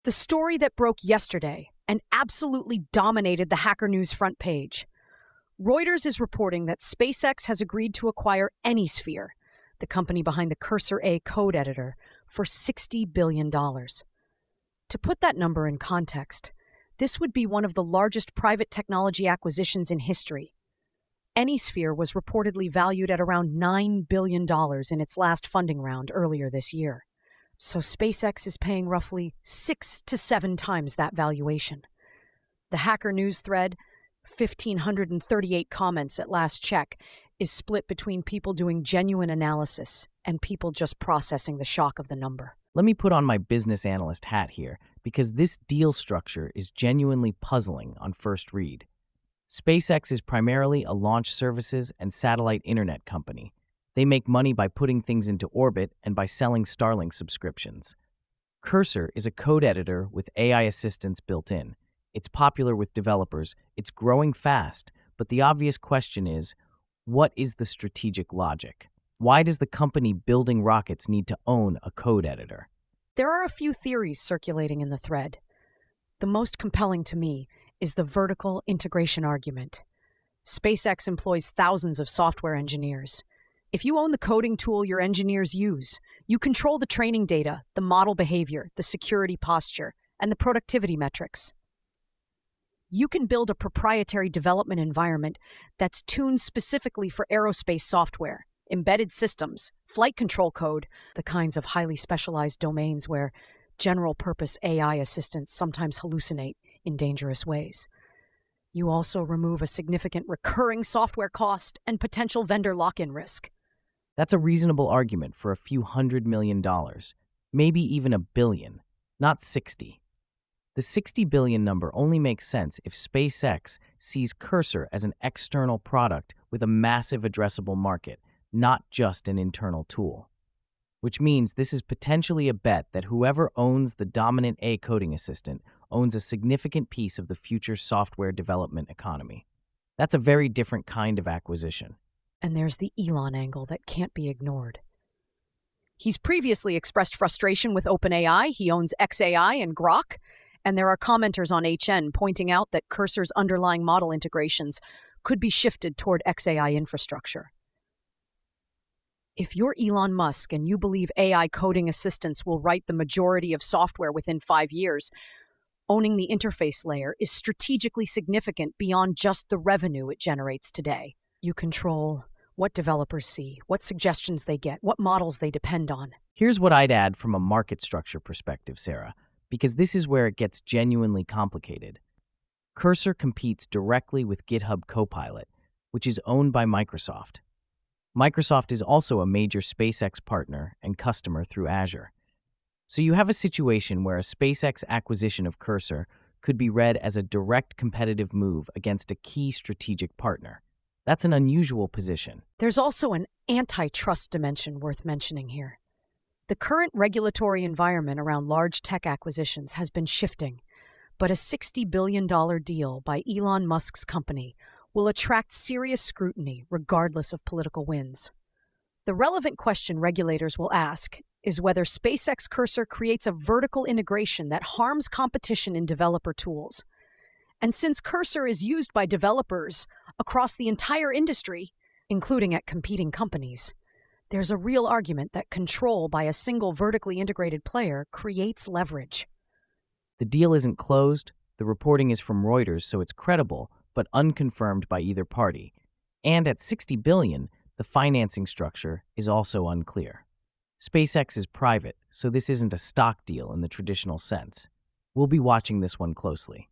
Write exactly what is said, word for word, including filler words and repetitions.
The story that broke yesterday and absolutely dominated the Hacker News front page. Reuters is reporting that SpaceX has agreed to acquire Anysphere, the company behind the Cursor A code editor, for sixty billion dollars. To put that number in context, this would be one of the largest private technology acquisitions in history. Anysphere was reportedly valued at around nine billion dollars in its last funding round earlier this year. So SpaceX is paying roughly six to seven times that valuation. The Hacker News thread, one thousand five hundred thirty-eight comments at last check, is split between people doing genuine analysis and people just processing the shock of the number. Let me put on my business analyst hat here, because this deal structure is genuinely puzzling on first read. SpaceX is primarily a launch services and satellite internet company. They make money by putting things into orbit and by selling Starlink subscriptions. Cursor is a code editor with A I assistance built in. It's popular with developers, it's growing fast, but the obvious question is, what is the strategic logic? Why does the company building rockets need to own a code editor? There are a few theories circulating in the thread. The most compelling to me is the vertical integration argument. SpaceX employs thousands of software engineers. If you own the coding tool your engineers use, you control the training data, the model behavior, the security posture, and the productivity metrics. You can build a proprietary development environment that's tuned specifically for aerospace software, embedded systems, flight control code, the kinds of highly specialized domains where general-purpose A I assistants sometimes hallucinate in dangerous ways. You also remove a significant recurring software cost and potential vendor lock-in risk. That's a reasonable argument for a few hundred million dollars, maybe even a billion, not sixty. The sixty billion number only makes sense if SpaceX sees Cursor as an external product with a massive addressable market, not just an internal tool. Which means this is potentially a bet that whoever owns the dominant A coding assistant owns a significant piece of the future software development economy. That's a very different kind of acquisition. And there's the Elon angle that can't be ignored. He's previously expressed frustration with OpenAI. He owns X A I and Grok. And there are commenters on H N pointing out that Cursor's underlying model integrations could be shifted toward X A I infrastructure. If you're Elon Musk and you believe A I coding assistants will write the majority of software within five years, owning the interface layer is strategically significant beyond just the revenue it generates today. You control what developers see, what suggestions they get, what models they depend on. Here's what I'd add from a market structure perspective, Sarah, because this is where it gets genuinely complicated. Cursor competes directly with GitHub Copilot, which is owned by Microsoft. Microsoft is also a major SpaceX partner and customer through Azure. So you have a situation where a SpaceX acquisition of Cursor could be read as a direct competitive move against a key strategic partner. That's an unusual position. There's also an antitrust dimension worth mentioning here. The current regulatory environment around large tech acquisitions has been shifting, but a sixty billion dollars deal by Elon Musk's company will attract serious scrutiny regardless of political winds. The relevant question regulators will ask is whether SpaceX Cursor creates a vertical integration that harms competition in developer tools. And since Cursor is used by developers across the entire industry, including at competing companies, there's a real argument that control by a single vertically integrated player creates leverage. The deal isn't closed. The reporting is from Reuters, so it's credible, but unconfirmed by either party. And at sixty billion dollars, the financing structure is also unclear. SpaceX is private, so this isn't a stock deal in the traditional sense. We'll be watching this one closely.